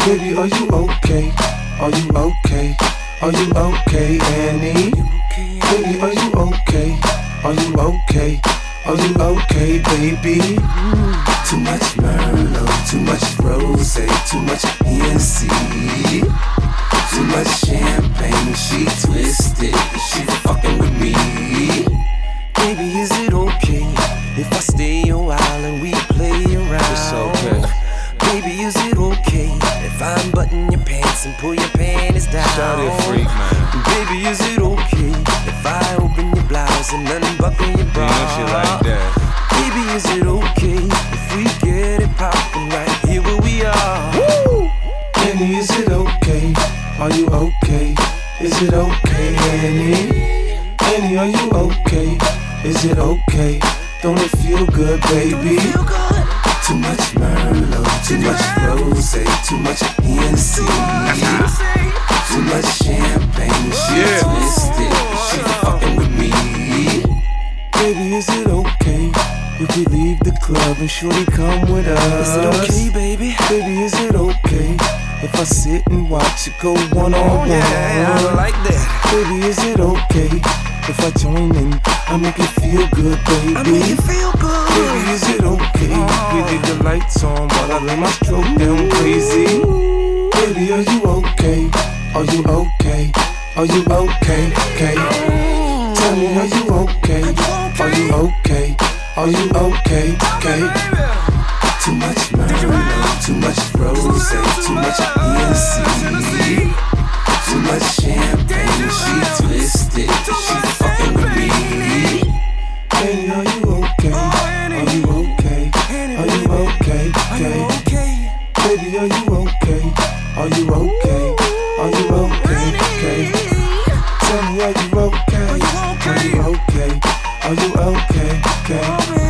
Baby, are you okay? Are you okay? Are you okay, Annie? Baby, are you okay? Are you okay? Are you okay, baby? Too much Merlot, too much Rosé, too much Hennessy, too much champagne. She twisted, she fucking with me. Baby, is it okay if I stay a while and we play around? It's okay. Baby, is it okay if I unbutton your pants and pull your panties down? Shawty a freak, man. Baby, is it okay if I open your blouse and unbuckle your bra? You know she like that. Baby, is it okay if we get it poppin' right here where we are? Woo! Annie, is it okay? Are you okay? Is it okay, Annie? Annie, are you okay? Is it okay? Don't it feel good, baby? Too much Merlot, too much Rosé, too much Hennessy, too much champagne. She twisted, she fucking with me. Baby, is it okay if we leave the club and shorty come with us? Is it okay, baby? Baby, is it okay if I sit and watch it go one-on-one? Yeah, I like that. Baby, is it okay if I join in? I make you feel good, baby. I make you feel good. Baby, is it okay if we leave the lights on while I let my stroke down crazy? Baby, are you okay? Are you okay? Are you okay? Okay. Tell me, are you okay? Are you okay? Are you okay? Okay. Too much Merlot, too much Rosé, too much Hennessy, too much champagne. She twisted, she fucking with me. Baby, are you okay? Are you okay? Are you okay? Okay. Baby, are you okay? Are you okay? Are you okay? Okay. Tell me, are you okay? Are you okay? Are you okay? Okay.